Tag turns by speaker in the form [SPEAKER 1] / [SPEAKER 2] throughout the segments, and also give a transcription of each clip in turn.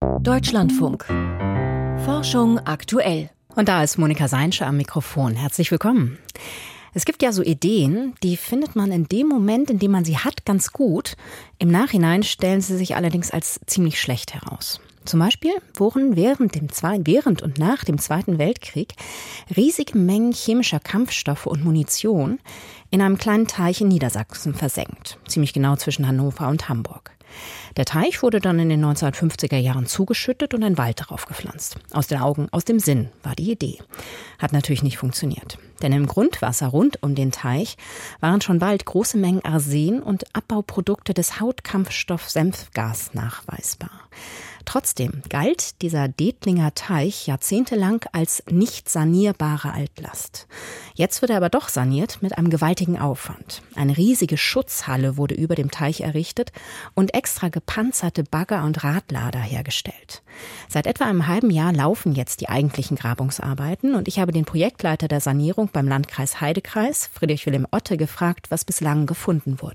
[SPEAKER 1] Deutschlandfunk. Forschung aktuell.
[SPEAKER 2] Und da ist Monika Seinsche am Mikrofon. Herzlich willkommen. Es gibt ja so Ideen, die findet man in dem Moment, in dem man sie hat, ganz gut. Im Nachhinein stellen sie sich allerdings als ziemlich schlecht heraus. Zum Beispiel wurden während und nach dem Zweiten Weltkrieg riesige Mengen chemischer Kampfstoffe und Munition in einem kleinen Teich in Niedersachsen versenkt. Ziemlich genau zwischen Hannover und Hamburg. Der Teich wurde dann in den 1950er Jahren zugeschüttet und ein Wald darauf gepflanzt. Aus den Augen, aus dem Sinn war die Idee. Hat natürlich nicht funktioniert. Denn im Grundwasser rund um den Teich waren schon bald große Mengen Arsen und Abbauprodukte des Hautkampfstoffs Senfgas nachweisbar. Trotzdem galt dieser Dettlinger Teich jahrzehntelang als nicht sanierbare Altlast. Jetzt wird er aber doch saniert mit einem gewaltigen Aufwand. Eine riesige Schutzhalle wurde über dem Teich errichtet und extra gepanzerte Bagger und Radlader hergestellt. Seit etwa einem halben Jahr laufen jetzt die eigentlichen Grabungsarbeiten und ich habe den Projektleiter der Sanierung beim Landkreis Heidekreis, Friedrich Wilhelm Otte, gefragt, was bislang gefunden wurde.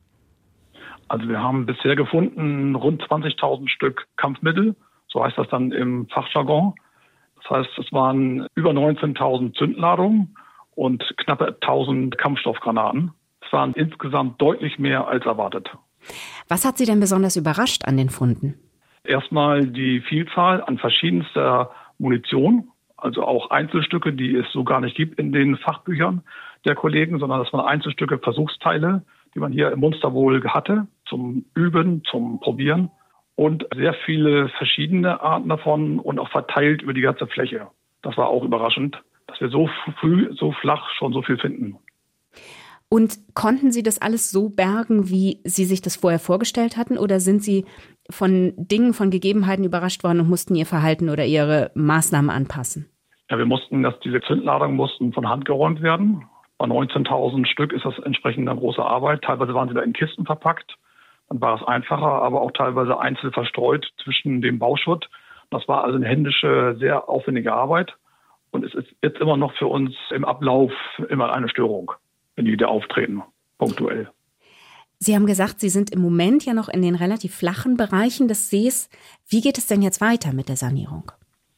[SPEAKER 3] Also wir haben bisher gefunden rund 20.000 Stück Kampfmittel, so heißt das dann im Fachjargon. Das heißt, es waren über 19.000 Zündladungen und knappe 1.000 Kampfstoffgranaten. Es waren insgesamt deutlich mehr als erwartet.
[SPEAKER 2] Was hat Sie denn besonders überrascht an den Funden?
[SPEAKER 3] Erstmal die Vielzahl an verschiedenster Munition, also auch Einzelstücke, die es so gar nicht gibt in den Fachbüchern der Kollegen, sondern das waren Einzelstücke, Versuchsteile, die man hier im Munster wohl hatte, zum Üben, zum Probieren. Und sehr viele verschiedene Arten davon und auch verteilt über die ganze Fläche. Das war auch überraschend, dass wir so früh, so flach schon so viel finden.
[SPEAKER 2] Und konnten Sie das alles so bergen, wie Sie sich das vorher vorgestellt hatten? Oder sind Sie von Dingen, von Gegebenheiten überrascht worden und mussten Ihr Verhalten oder Ihre Maßnahmen anpassen?
[SPEAKER 3] Ja, wir mussten, diese Zündladungen mussten von Hand geräumt werden. Bei 19.000 Stück ist das entsprechend eine große Arbeit. Teilweise waren sie da in Kisten verpackt. Dann war es einfacher, aber auch teilweise einzeln verstreut zwischen dem Bauschutt. Das war also eine händische, sehr aufwendige Arbeit. Und es ist jetzt immer noch für uns im Ablauf immer eine Störung, wenn die wieder auftreten, punktuell.
[SPEAKER 2] Sie haben gesagt, Sie sind im Moment ja noch in den relativ flachen Bereichen des Sees. Wie geht es denn jetzt weiter mit der Sanierung?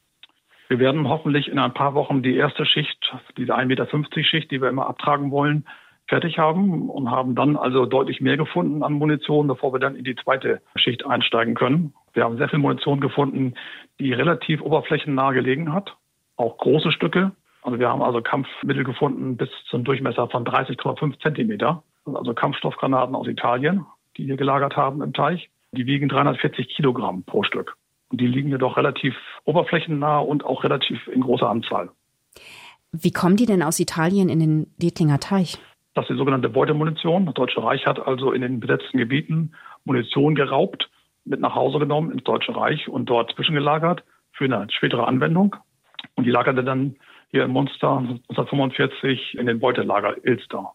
[SPEAKER 3] Wir werden hoffentlich in ein paar Wochen die erste Schicht, diese 1,50 Meter Schicht, die wir immer abtragen wollen, fertig haben und haben dann also deutlich mehr gefunden an Munition, bevor wir dann in die zweite Schicht einsteigen können. Wir haben sehr viel Munition gefunden, die relativ oberflächennah gelegen hat, auch große Stücke. Also wir haben also Kampfmittel gefunden bis zum Durchmesser von 30,5 Zentimeter. Also Kampfstoffgranaten aus Italien, die hier gelagert haben im Teich. Die wiegen 340 Kilogramm pro Stück. Und die liegen jedoch relativ oberflächennah und auch relativ in großer Anzahl.
[SPEAKER 2] Wie kommen die denn aus Italien in den Dettlinger Teich?
[SPEAKER 3] Das ist die sogenannte Beutemunition. Das Deutsche Reich hat also in den besetzten Gebieten Munition geraubt, mit nach Hause genommen ins Deutsche Reich und dort zwischengelagert für eine spätere Anwendung. Und die lagerte dann hier in Munster 1945 in den Beutelager Ilster.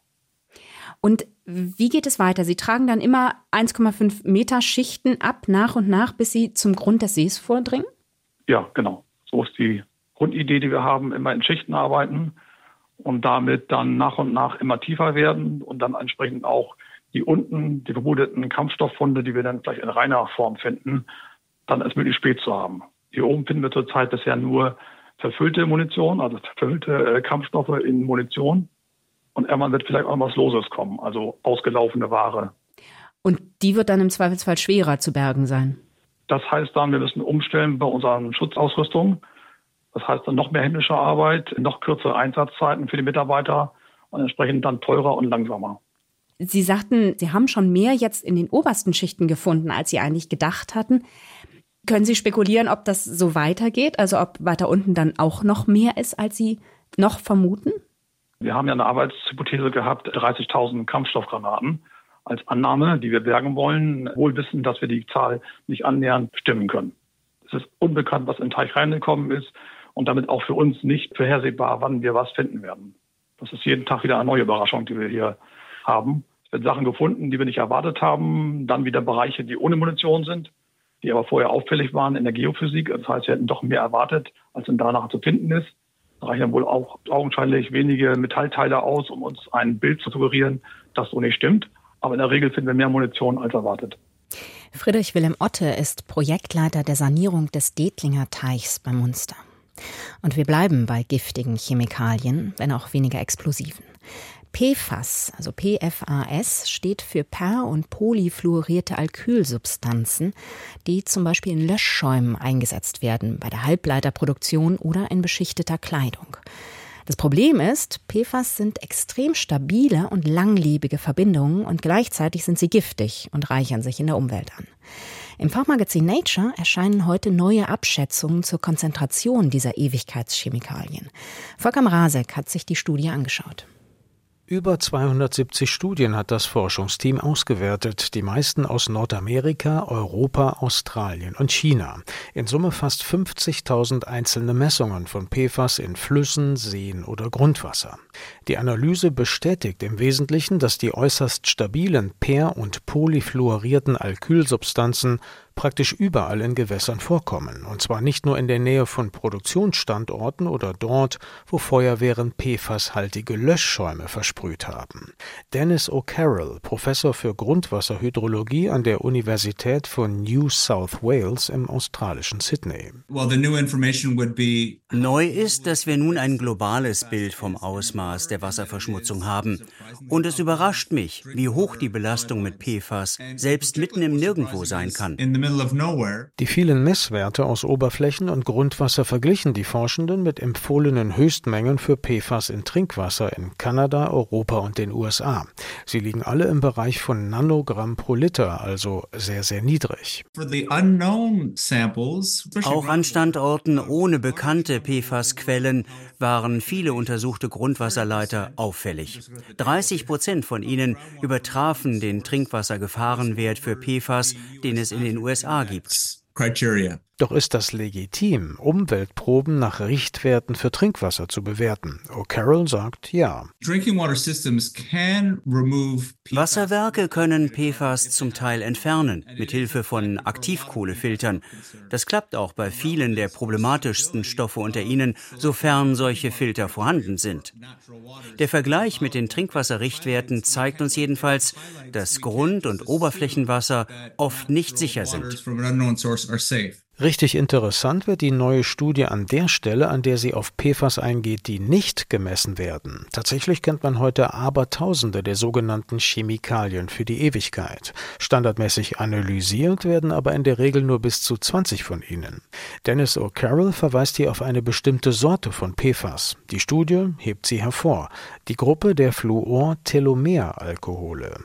[SPEAKER 2] Und wie geht es weiter? Sie tragen dann immer 1,5 Meter Schichten ab, nach und nach, bis Sie zum Grund des Sees vordringen?
[SPEAKER 3] Ja, genau. So ist die Grundidee, die wir haben, immer in Schichten arbeiten und damit dann nach und nach immer tiefer werden und dann entsprechend auch die unten, die vermuteten Kampfstofffunde, die wir dann vielleicht in reiner Form finden, dann als möglichst spät zu haben. Hier oben finden wir zurzeit bisher nur verfüllte Munition, also verfüllte Kampfstoffe in Munition. Und irgendwann wird vielleicht auch was Loses kommen, also ausgelaufene Ware.
[SPEAKER 2] Und die wird dann im Zweifelsfall schwerer zu bergen sein?
[SPEAKER 3] Das heißt dann, wir müssen umstellen bei unseren Schutzausrüstungen. Das heißt dann noch mehr händische Arbeit, noch kürzere Einsatzzeiten für die Mitarbeiter und entsprechend dann teurer und langsamer.
[SPEAKER 2] Sie sagten, Sie haben schon mehr jetzt in den obersten Schichten gefunden, als Sie eigentlich gedacht hatten. Können Sie spekulieren, ob das so weitergeht? Also ob weiter unten dann auch noch mehr ist, als Sie noch vermuten?
[SPEAKER 3] Wir haben ja eine Arbeitshypothese gehabt, 30.000 Kampfstoffgranaten als Annahme, die wir bergen wollen, wohl wissen, dass wir die Zahl nicht annähernd bestimmen können. Es ist unbekannt, was in den Teich reingekommen ist und damit auch für uns nicht vorhersehbar, wann wir was finden werden. Das ist jeden Tag wieder eine neue Überraschung, die wir hier haben. Es werden Sachen gefunden, die wir nicht erwartet haben, dann wieder Bereiche, die ohne Munition sind, die aber vorher auffällig waren in der Geophysik. Das heißt, wir hätten doch mehr erwartet, als dann danach zu finden ist. reichen dann wohl auch augenscheinlich wenige Metallteile aus, um uns ein Bild zu suggerieren, das so nicht stimmt. Aber in der Regel finden wir mehr Munition als erwartet.
[SPEAKER 2] Friedrich Wilhelm Otte ist Projektleiter der Sanierung des Detlinger Teichs bei Munster. Und wir bleiben bei giftigen Chemikalien, wenn auch weniger explosiven. PFAS, also PFAS, steht für per- und polyfluorierte Alkylsubstanzen, die zum Beispiel in Löschschäumen eingesetzt werden, bei der Halbleiterproduktion oder in beschichteter Kleidung. Das Problem ist, PFAS sind extrem stabile und langlebige Verbindungen und gleichzeitig sind sie giftig und reichern sich in der Umwelt an. Im Fachmagazin Nature erscheinen heute neue Abschätzungen zur Konzentration dieser Ewigkeitschemikalien. Volker Mrazek hat sich die Studie angeschaut.
[SPEAKER 4] Über 270 Studien hat das Forschungsteam ausgewertet, die meisten aus Nordamerika, Europa, Australien und China. In Summe fast 50.000 einzelne Messungen von PFAS in Flüssen, Seen oder Grundwasser. Die Analyse bestätigt im Wesentlichen, dass die äußerst stabilen per- und polyfluorierten Alkylsubstanzen praktisch überall in Gewässern vorkommen, und zwar nicht nur in der Nähe von Produktionsstandorten oder dort, wo Feuerwehren PFAS-haltige Löschschäume versprüht haben. Dennis O'Carroll, Professor für Grundwasserhydrologie an der Universität von New South Wales im australischen Sydney.
[SPEAKER 5] Neu ist, dass wir nun ein globales Bild vom Ausmaß der Wasserverschmutzung haben. Und es überrascht mich, wie hoch die Belastung mit PFAS selbst mitten im Nirgendwo sein kann.
[SPEAKER 4] Die vielen Messwerte aus Oberflächen und Grundwasser verglichen die Forschenden mit empfohlenen Höchstmengen für PFAS in Trinkwasser in Kanada, Europa und den USA. Sie liegen alle im Bereich von Nanogramm pro Liter, also sehr, sehr niedrig.
[SPEAKER 5] Auch an Standorten ohne bekannte PFAS-Quellen waren viele untersuchte Grundwasserleiter auffällig. 30% von ihnen übertrafen den Trinkwassergefahrenwert für PFAS, den es in den USA gibt.
[SPEAKER 4] Doch ist das legitim, Umweltproben nach Richtwerten für Trinkwasser zu bewerten? O'Carroll sagt ja.
[SPEAKER 5] Wasserwerke können PFAS zum Teil entfernen, mit Hilfe von Aktivkohlefiltern. Das klappt auch bei vielen der problematischsten Stoffe unter ihnen, sofern solche Filter vorhanden sind. Der Vergleich mit den Trinkwasserrichtwerten zeigt uns jedenfalls, dass Grund- und Oberflächenwasser oft nicht sicher sind.
[SPEAKER 4] Richtig interessant wird die neue Studie an der Stelle, an der sie auf PFAS eingeht, die nicht gemessen werden. Tatsächlich kennt man heute Abertausende der sogenannten Chemikalien für die Ewigkeit. Standardmäßig analysiert werden aber in der Regel nur bis zu 20 von ihnen. Dennis O'Carroll verweist hier auf eine bestimmte Sorte von PFAS. Die Studie hebt sie hervor. Die Gruppe der Fluor-Telomer-Alkohole.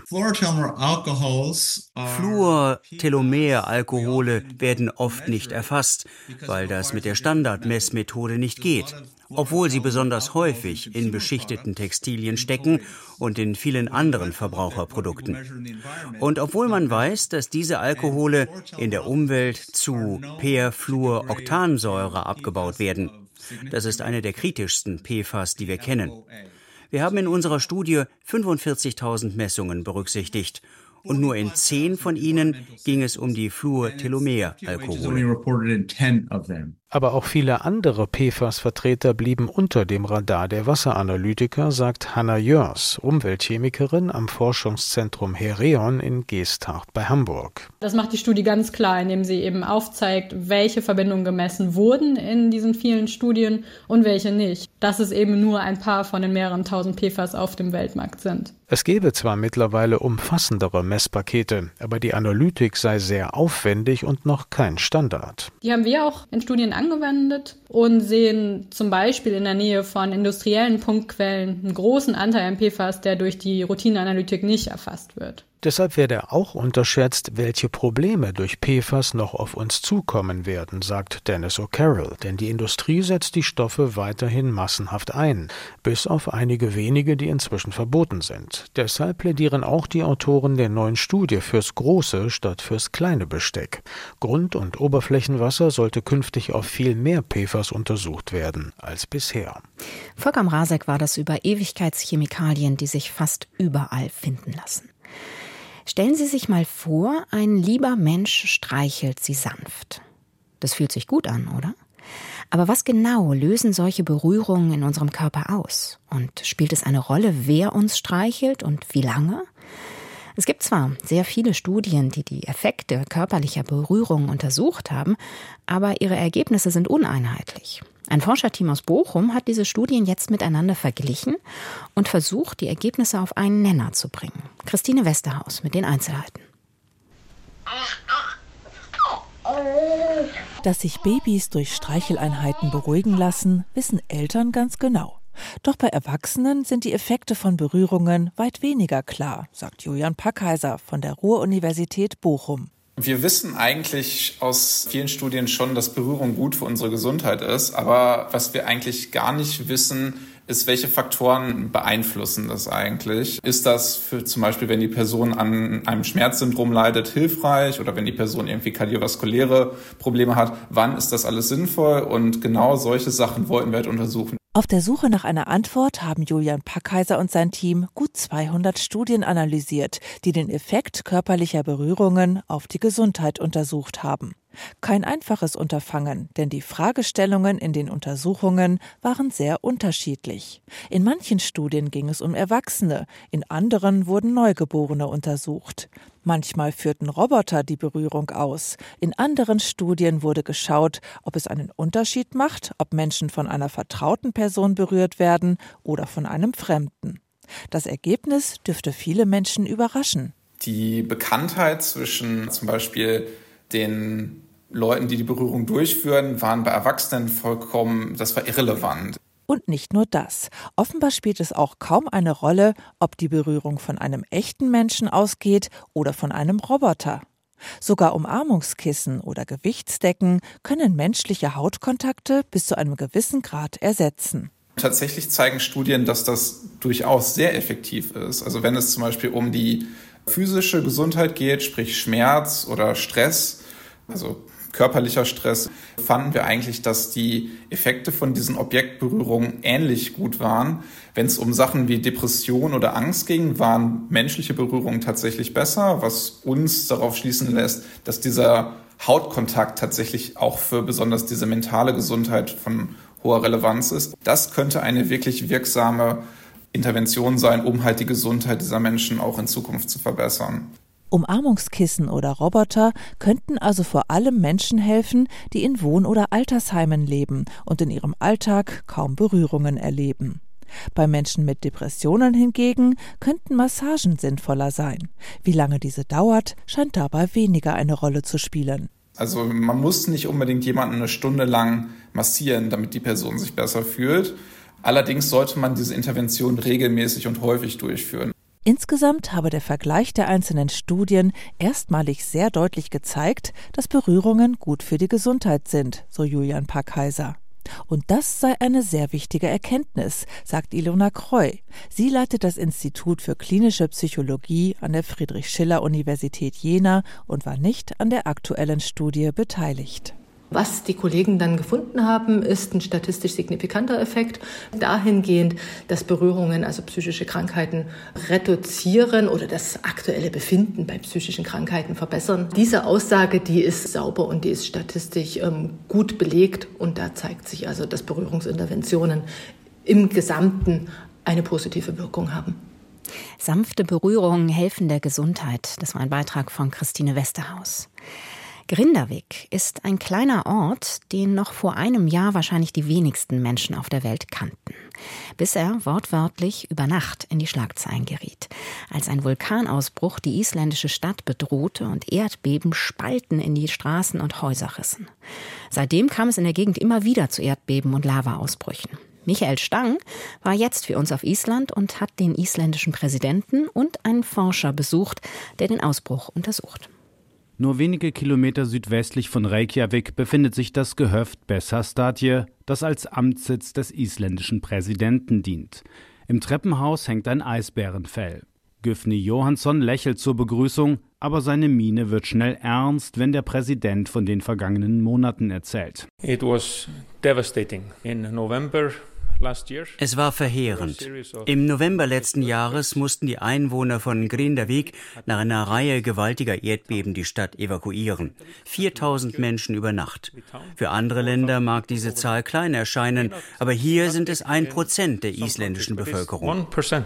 [SPEAKER 5] Fluor-Telomer-Alkohole werden oft nicht erfasst, weil das mit der Standardmessmethode nicht geht, obwohl sie besonders häufig in beschichteten Textilien stecken und in vielen anderen Verbraucherprodukten. Und obwohl man weiß, dass diese Alkohole in der Umwelt zu Perfluoroktansäure abgebaut werden. Das ist eine der kritischsten PFAS, die wir kennen. Wir haben in unserer Studie 45.000 Messungen berücksichtigt. Und nur in 10 von ihnen ging es um die Fluor-Telomer-Alkohole.
[SPEAKER 4] Aber auch viele andere PFAS-Vertreter blieben unter dem Radar der Wasseranalytiker, sagt Hanna Jörs, Umweltchemikerin am Forschungszentrum Hereon in Geesthacht bei Hamburg.
[SPEAKER 6] Das macht die Studie ganz klar, indem sie eben aufzeigt, welche Verbindungen gemessen wurden in diesen vielen Studien und welche nicht. Dass es eben nur ein paar von den mehreren tausend PFAS auf dem Weltmarkt sind.
[SPEAKER 4] Es gäbe zwar mittlerweile umfassendere Messpakete, aber die Analytik sei sehr aufwendig und noch kein Standard.
[SPEAKER 6] Die haben wir auch in Studien angewendet und sehen zum Beispiel in der Nähe von industriellen Punktquellen einen großen Anteil an PFAS, der durch die Routineanalytik nicht erfasst wird.
[SPEAKER 4] Deshalb werde auch unterschätzt, welche Probleme durch PFAS noch auf uns zukommen werden, sagt Dennis O'Carroll. Denn die Industrie setzt die Stoffe weiterhin massenhaft ein, bis auf einige wenige, die inzwischen verboten sind. Deshalb plädieren auch die Autoren der neuen Studie fürs große statt fürs kleine Besteck. Grund- und Oberflächenwasser sollte künftig auf viel mehr PFAS untersucht werden als bisher.
[SPEAKER 2] Volker Mrazek war das über Ewigkeitschemikalien, die sich fast überall finden lassen. Stellen Sie sich mal vor, ein lieber Mensch streichelt Sie sanft. Das fühlt sich gut an, oder? Aber was genau lösen solche Berührungen in unserem Körper aus? Und spielt es eine Rolle, wer uns streichelt und wie lange? Es gibt zwar sehr viele Studien, die die Effekte körperlicher Berührung untersucht haben, aber ihre Ergebnisse sind uneinheitlich. Ein Forscherteam aus Bochum hat diese Studien jetzt miteinander verglichen und versucht, die Ergebnisse auf einen Nenner zu bringen. Christine Westerhaus mit den Einzelheiten.
[SPEAKER 7] Dass sich Babys durch Streicheleinheiten beruhigen lassen, wissen Eltern ganz genau. Doch bei Erwachsenen sind die Effekte von Berührungen weit weniger klar, sagt Julian Packheiser von der Ruhr-Universität Bochum.
[SPEAKER 8] Wir wissen eigentlich aus vielen Studien schon, dass Berührung gut für unsere Gesundheit ist. Aber was wir eigentlich gar nicht wissen, ist, welche Faktoren beeinflussen das eigentlich. Ist das für zum Beispiel, wenn die Person an einem Schmerzsyndrom leidet, hilfreich? Oder wenn die Person irgendwie kardiovaskuläre Probleme hat, wann ist das alles sinnvoll? Und genau solche Sachen wollten wir halt untersuchen.
[SPEAKER 7] Auf der Suche nach einer Antwort haben Julian Packheiser und sein Team gut 200 Studien analysiert, die den Effekt körperlicher Berührungen auf die Gesundheit untersucht haben. Kein einfaches Unterfangen, denn die Fragestellungen in den Untersuchungen waren sehr unterschiedlich. In manchen Studien ging es um Erwachsene, in anderen wurden Neugeborene untersucht. Manchmal führten Roboter die Berührung aus. In anderen Studien wurde geschaut, ob es einen Unterschied macht, ob Menschen von einer vertrauten Person berührt werden oder von einem Fremden. Das Ergebnis dürfte viele Menschen überraschen.
[SPEAKER 8] Die Bekanntheit zwischen zum Beispiel den Leuten, die die Berührung durchführen, waren bei Erwachsenen das war irrelevant.
[SPEAKER 7] Und nicht nur das. Offenbar spielt es auch kaum eine Rolle, ob die Berührung von einem echten Menschen ausgeht oder von einem Roboter. Sogar Umarmungskissen oder Gewichtsdecken können menschliche Hautkontakte bis zu einem gewissen Grad ersetzen.
[SPEAKER 8] Tatsächlich zeigen Studien, dass das durchaus sehr effektiv ist. Also wenn es zum Beispiel um die physische Gesundheit geht, sprich Schmerz oder Stress, also körperlicher Stress, fanden wir eigentlich, dass die Effekte von diesen Objektberührungen ähnlich gut waren. Wenn es um Sachen wie Depression oder Angst ging, waren menschliche Berührungen tatsächlich besser, was uns darauf schließen lässt, dass dieser Hautkontakt tatsächlich auch für besonders diese mentale Gesundheit von hoher Relevanz ist. Das könnte eine wirklich wirksame Intervention sein, um halt die Gesundheit dieser Menschen auch in Zukunft zu verbessern.
[SPEAKER 7] Umarmungskissen oder Roboter könnten also vor allem Menschen helfen, die in Wohn- oder Altersheimen leben und in ihrem Alltag kaum Berührungen erleben. Bei Menschen mit Depressionen hingegen könnten Massagen sinnvoller sein. Wie lange diese dauert, scheint dabei weniger eine Rolle zu spielen.
[SPEAKER 8] Also man muss nicht unbedingt jemanden eine Stunde lang massieren, damit die Person sich besser fühlt. Allerdings sollte man diese Intervention regelmäßig und häufig durchführen.
[SPEAKER 7] Insgesamt habe der Vergleich der einzelnen Studien erstmalig sehr deutlich gezeigt, dass Berührungen gut für die Gesundheit sind, so Julian Packheiser. Und das sei eine sehr wichtige Erkenntnis, sagt Ilona Kreu. Sie leitet das Institut für klinische Psychologie an der Friedrich-Schiller-Universität Jena und war nicht an der aktuellen Studie beteiligt.
[SPEAKER 9] Was die Kollegen dann gefunden haben, ist ein statistisch signifikanter Effekt, dahingehend, dass Berührungen, also psychische Krankheiten, reduzieren oder das aktuelle Befinden bei psychischen Krankheiten verbessern. Diese Aussage, die ist sauber und die ist statistisch gut belegt und da zeigt sich also, dass Berührungsinterventionen im Gesamten eine positive Wirkung haben.
[SPEAKER 2] Sanfte Berührungen helfen der Gesundheit. Das war ein Beitrag von Christine Westerhaus. Grindavik ist ein kleiner Ort, den noch vor einem Jahr wahrscheinlich die wenigsten Menschen auf der Welt kannten. Bis er wortwörtlich über Nacht in die Schlagzeilen geriet. Als ein Vulkanausbruch die isländische Stadt bedrohte und Erdbeben Spalten in die Straßen und Häuser rissen. Seitdem kam es in der Gegend immer wieder zu Erdbeben und Lavaausbrüchen. Michael Stang war jetzt für uns auf Island und hat den isländischen Präsidenten und einen Forscher besucht, der den Ausbruch untersucht.
[SPEAKER 10] Nur wenige Kilometer südwestlich von Reykjavik befindet sich das Gehöft Bessastaðir, das als Amtssitz des isländischen Präsidenten dient. Im Treppenhaus hängt ein Eisbärenfell. Gufni Johansson lächelt zur Begrüßung, aber seine Miene wird schnell ernst, wenn der Präsident von den vergangenen Monaten erzählt.
[SPEAKER 11] It was devastating. In November
[SPEAKER 5] Es war verheerend. Im November letzten Jahres mussten die Einwohner von Grindavik nach einer Reihe gewaltiger Erdbeben die Stadt evakuieren. 4.000 Menschen über Nacht. Für andere Länder mag diese Zahl klein erscheinen, aber hier sind es 1% der isländischen Bevölkerung.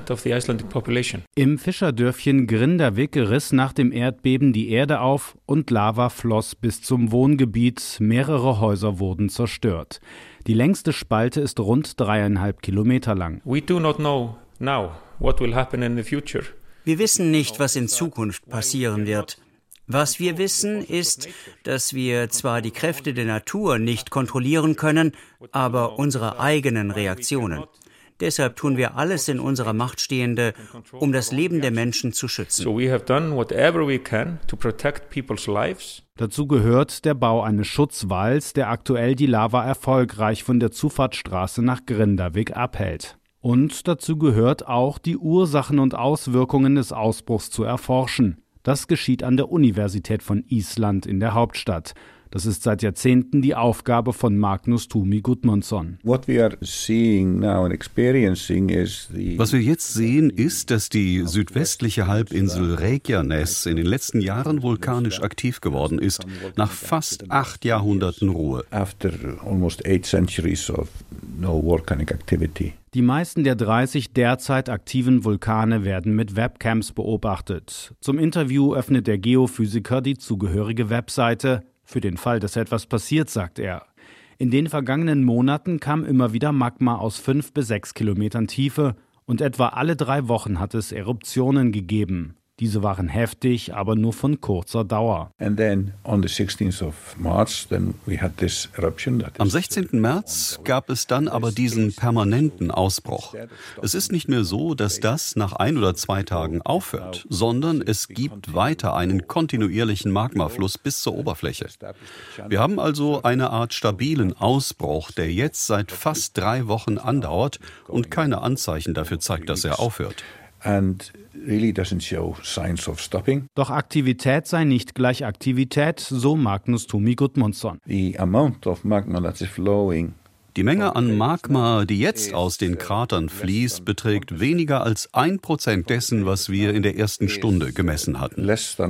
[SPEAKER 10] Im Fischerdörfchen Grindavik riss nach dem Erdbeben die Erde auf und Lava floss bis zum Wohngebiet. Mehrere Häuser wurden zerstört. Die längste Spalte ist rund 3,5 Kilometer lang.
[SPEAKER 5] Wir wissen nicht, was in Zukunft passieren wird. Was wir wissen, ist, dass wir zwar die Kräfte der Natur nicht kontrollieren können, aber unsere eigenen Reaktionen. Deshalb tun wir alles in unserer Macht Stehende, um das Leben der Menschen zu schützen.
[SPEAKER 10] Dazu gehört der Bau eines Schutzwalls, der aktuell die Lava erfolgreich von der Zufahrtsstraße nach Grindavik abhält. Und dazu gehört auch, die Ursachen und Auswirkungen des Ausbruchs zu erforschen. Das geschieht an der Universität von Island in der Hauptstadt. Das ist seit Jahrzehnten die Aufgabe von Magnus Tumi Gudmundsson.
[SPEAKER 11] Was wir jetzt sehen, ist, dass die südwestliche Halbinsel Reykjanes in den letzten Jahren vulkanisch aktiv geworden ist, nach fast 8 Jahrhunderten Ruhe.
[SPEAKER 10] Die meisten der 30 derzeit aktiven Vulkane werden mit Webcams beobachtet. Zum Interview öffnet der Geophysiker die zugehörige Webseite. Für den Fall, dass etwas passiert, sagt er. In den vergangenen Monaten kam immer wieder Magma aus 5 bis 6 Kilometern Tiefe und etwa alle 3 Wochen hat es Eruptionen gegeben. Diese waren heftig, aber nur von kurzer Dauer.
[SPEAKER 11] Am
[SPEAKER 12] 16. März gab es dann aber diesen permanenten Ausbruch. Es ist nicht mehr so, dass das nach 1 oder 2 Tagen aufhört, sondern es gibt weiter einen kontinuierlichen Magmafluss bis zur Oberfläche. Wir haben also eine Art stabilen Ausbruch, der jetzt seit fast 3 Wochen andauert und keine Anzeichen dafür zeigt, dass er aufhört.
[SPEAKER 10] Doch Aktivität sei nicht gleich Aktivität, so Magnus Tumi Gudmundsson.
[SPEAKER 12] Die Menge an Magma, die jetzt aus den Kratern fließt, beträgt weniger als 1% dessen, was wir in der ersten Stunde gemessen hatten.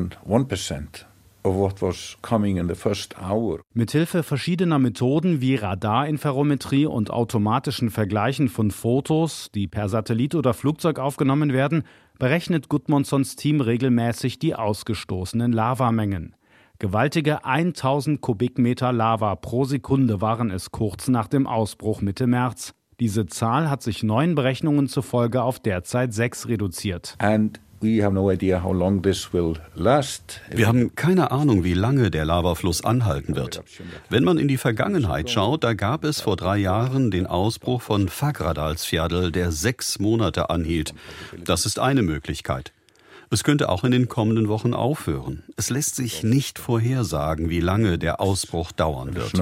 [SPEAKER 10] Mithilfe verschiedener Methoden wie Radarinferometrie und automatischen Vergleichen von Fotos, die per Satellit oder Flugzeug aufgenommen werden, berechnet Gudmundssons Team regelmäßig die ausgestoßenen Lavamengen. Gewaltige 1000 Kubikmeter Lava pro Sekunde waren es kurz nach dem Ausbruch Mitte März. Diese Zahl hat sich neuen Berechnungen zufolge auf derzeit 6 reduziert.
[SPEAKER 12] Wir haben keine Ahnung, wie lange der Lavafluss anhalten wird. Wenn man in die Vergangenheit schaut, da gab es vor 3 Jahren den Ausbruch von Fagradalsfjall, der 6 Monate anhielt. Das ist eine Möglichkeit. Es könnte auch in den kommenden Wochen aufhören. Es lässt sich nicht vorhersagen, wie lange der Ausbruch dauern wird.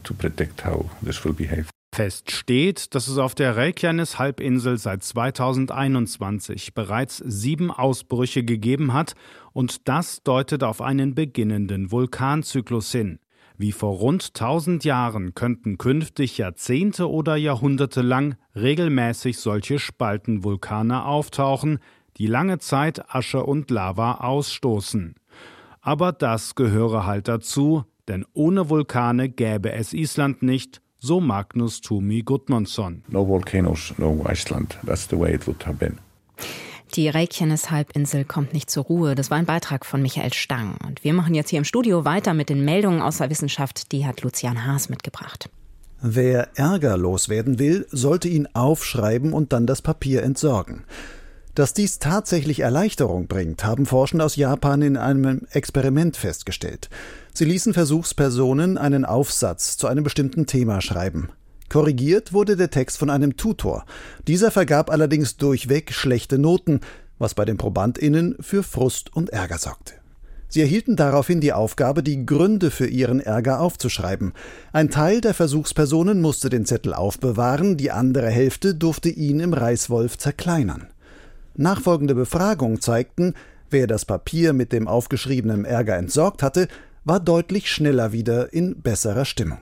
[SPEAKER 10] Fest steht, dass es auf der Reykjanes-Halbinsel seit 2021 bereits 7 Ausbrüche gegeben hat und das deutet auf einen beginnenden Vulkanzyklus hin. Wie vor rund 1000 Jahren könnten künftig Jahrzehnte oder Jahrhunderte lang regelmäßig solche Spaltenvulkane auftauchen, die lange Zeit Asche und Lava ausstoßen. Aber das gehöre halt dazu, denn ohne Vulkane gäbe es Island nicht, so Magnus Tumi Gudmundsson.
[SPEAKER 11] No volcanoes, no Iceland. That's the way it would have been.
[SPEAKER 2] Die Reykjanes-Halbinsel kommt nicht zur Ruhe. Das war ein Beitrag von Michael Stang. Und wir machen jetzt hier im Studio weiter mit den Meldungen aus der Wissenschaft. Die hat Lucian Haas mitgebracht.
[SPEAKER 13] Wer Ärger loswerden will, sollte ihn aufschreiben und dann das Papier entsorgen. Dass dies tatsächlich Erleichterung bringt, haben Forschende aus Japan in einem Experiment festgestellt. Sie ließen Versuchspersonen einen Aufsatz zu einem bestimmten Thema schreiben. Korrigiert wurde der Text von einem Tutor. Dieser vergab allerdings durchweg schlechte Noten, was bei den ProbandInnen für Frust und Ärger sorgte. Sie erhielten daraufhin die Aufgabe, die Gründe für ihren Ärger aufzuschreiben. Ein Teil der Versuchspersonen musste den Zettel aufbewahren, die andere Hälfte durfte ihn im Reißwolf zerkleinern. Nachfolgende Befragungen zeigten, wer das Papier mit dem aufgeschriebenen Ärger entsorgt hatte, war deutlich schneller wieder in besserer Stimmung.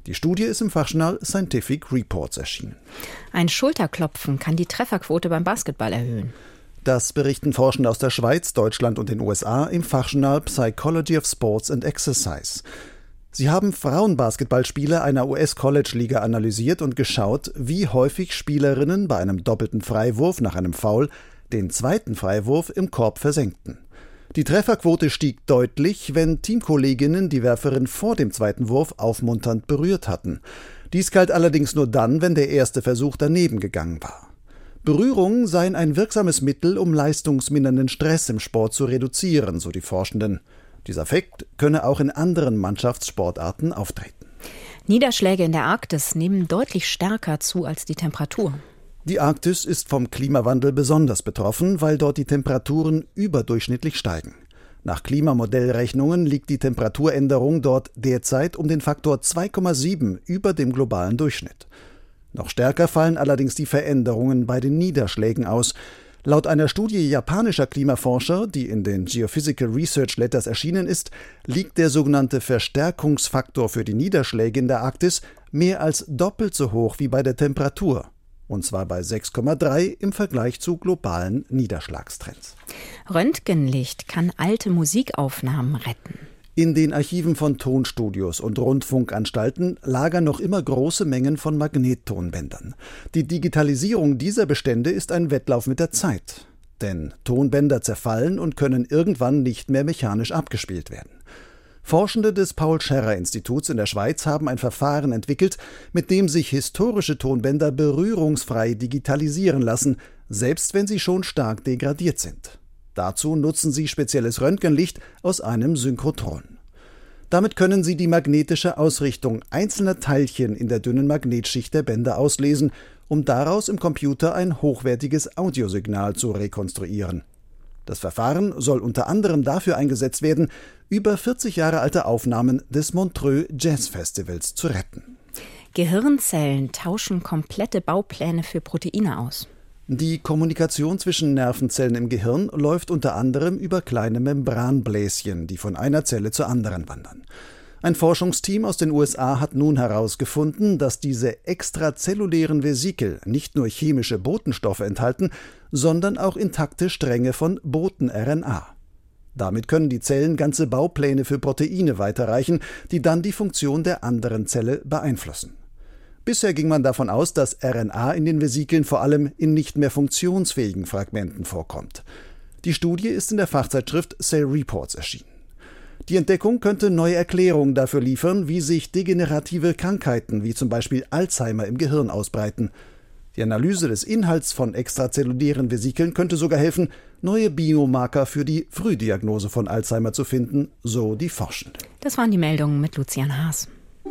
[SPEAKER 13] Die Studie ist im Fachjournal Scientific Reports erschienen.
[SPEAKER 2] Ein Schulterklopfen kann die Trefferquote beim Basketball erhöhen.
[SPEAKER 13] Das berichten Forschende aus der Schweiz, Deutschland und den USA im Fachjournal Psychology of Sports and Exercise. Sie haben Frauenbasketballspieler einer US-College-Liga analysiert und geschaut, wie häufig Spielerinnen bei einem doppelten Freiwurf nach einem Foul den zweiten Freiwurf im Korb versenkten. Die Trefferquote stieg deutlich, wenn Teamkolleginnen die Werferin vor dem zweiten Wurf aufmunternd berührt hatten. Dies galt allerdings nur dann, wenn der erste Versuch daneben gegangen war. Berührungen seien ein wirksames Mittel, um leistungsmindernden Stress im Sport zu reduzieren, so die Forschenden. Dieser Effekt könne auch in anderen Mannschaftssportarten auftreten.
[SPEAKER 2] Niederschläge in der Arktis nehmen deutlich stärker zu als die Temperatur.
[SPEAKER 13] Die Arktis ist vom Klimawandel besonders betroffen, weil dort die Temperaturen überdurchschnittlich steigen. Nach Klimamodellrechnungen liegt die Temperaturänderung dort derzeit um den Faktor 2,7 über dem globalen Durchschnitt. Noch stärker fallen allerdings die Veränderungen bei den Niederschlägen aus. Laut einer Studie japanischer Klimaforscher, die in den Geophysical Research Letters erschienen ist, liegt der sogenannte Verstärkungsfaktor für die Niederschläge in der Arktis mehr als doppelt so hoch wie bei der Temperatur. Und zwar bei 6,3 im Vergleich zu globalen Niederschlagstrends.
[SPEAKER 2] Röntgenlicht kann alte Musikaufnahmen retten.
[SPEAKER 13] In den Archiven von Tonstudios und Rundfunkanstalten lagern noch immer große Mengen von Magnettonbändern. Die Digitalisierung dieser Bestände ist ein Wettlauf mit der Zeit. Denn Tonbänder zerfallen und können irgendwann nicht mehr mechanisch abgespielt werden. Forschende des Paul-Scherrer-Instituts in der Schweiz haben ein Verfahren entwickelt, mit dem sich historische Tonbänder berührungsfrei digitalisieren lassen, selbst wenn sie schon stark degradiert sind. Dazu nutzen sie spezielles Röntgenlicht aus einem Synchrotron. Damit können sie die magnetische Ausrichtung einzelner Teilchen in der dünnen Magnetschicht der Bänder auslesen, um daraus im Computer ein hochwertiges Audiosignal zu rekonstruieren. Das Verfahren soll unter anderem dafür eingesetzt werden, über 40 Jahre alte Aufnahmen des Montreux Jazz Festivals zu retten.
[SPEAKER 2] Gehirnzellen tauschen komplette Baupläne für Proteine aus.
[SPEAKER 13] Die Kommunikation zwischen Nervenzellen im Gehirn läuft unter anderem über kleine Membranbläschen, die von einer Zelle zur anderen wandern. Ein Forschungsteam aus den USA hat nun herausgefunden, dass diese extrazellulären Vesikel nicht nur chemische Botenstoffe enthalten, sondern auch intakte Stränge von Boten-RNA. Damit können die Zellen ganze Baupläne für Proteine weiterreichen, die dann die Funktion der anderen Zelle beeinflussen. Bisher ging man davon aus, dass RNA in den Vesikeln vor allem in nicht mehr funktionsfähigen Fragmenten vorkommt. Die Studie ist in der Fachzeitschrift Cell Reports erschienen. Die Entdeckung könnte neue Erklärungen dafür liefern, wie sich degenerative Krankheiten wie zum Beispiel Alzheimer im Gehirn ausbreiten. Die Analyse des Inhalts von extrazellulären Vesikeln könnte sogar helfen, neue Biomarker für die Frühdiagnose von Alzheimer zu finden, so die Forschenden.
[SPEAKER 2] Das waren die Meldungen mit Lucian Haas.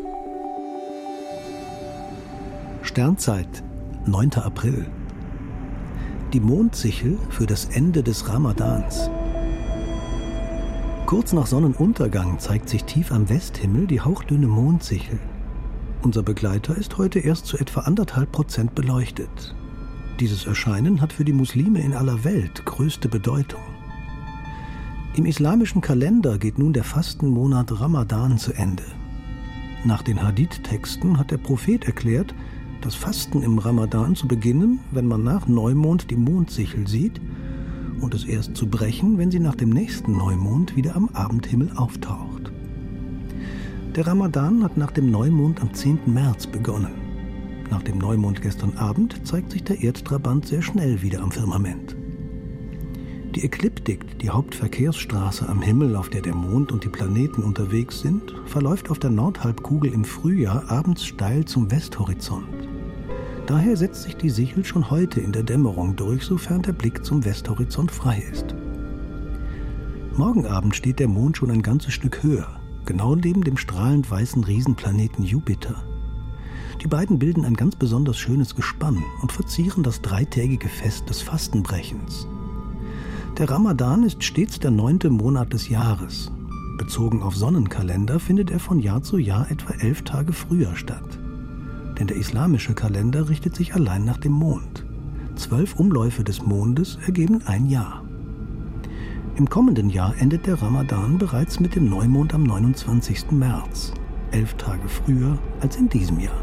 [SPEAKER 14] Sternzeit, 9. April. Die Mondsichel für das Ende des Ramadans. Kurz nach Sonnenuntergang zeigt sich tief am Westhimmel die hauchdünne Mondsichel. Unser Begleiter ist heute erst zu etwa 1,5% beleuchtet. Dieses Erscheinen hat für die Muslime in aller Welt größte Bedeutung. Im islamischen Kalender geht nun der Fastenmonat Ramadan zu Ende. Nach den Hadith-Texten hat der Prophet erklärt, das Fasten im Ramadan zu beginnen, wenn man nach Neumond die Mondsichel sieht, und es erst zu brechen, wenn sie nach dem nächsten Neumond wieder am Abendhimmel auftaucht. Der Ramadan hat nach dem Neumond am 10. März begonnen. Nach dem Neumond gestern Abend zeigt sich der Erdtrabant sehr schnell wieder am Firmament. Die Ekliptik, die Hauptverkehrsstraße am Himmel, auf der der Mond und die Planeten unterwegs sind, verläuft auf der Nordhalbkugel im Frühjahr abends steil zum Westhorizont. Daher setzt sich die Sichel schon heute in der Dämmerung durch, sofern der Blick zum Westhorizont frei ist. Morgen Abend steht der Mond schon ein ganzes Stück höher, genau neben dem strahlend weißen Riesenplaneten Jupiter. Die beiden bilden ein ganz besonders schönes Gespann und verzieren das dreitägige Fest des Fastenbrechens. Der Ramadan ist stets der 9. Monat des Jahres. Bezogen auf Sonnenkalender findet er von Jahr zu Jahr etwa 11 Tage früher statt. Denn der islamische Kalender richtet sich allein nach dem Mond. 12 Umläufe des Mondes ergeben ein Jahr. Im kommenden Jahr endet der Ramadan bereits mit dem Neumond am 29. März. 11 Tage früher als in diesem Jahr.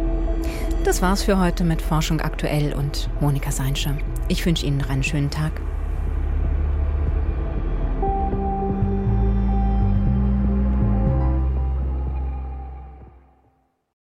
[SPEAKER 2] Das war's für heute mit Forschung aktuell und Monika Seinsche. Ich wünsche Ihnen noch einen schönen Tag.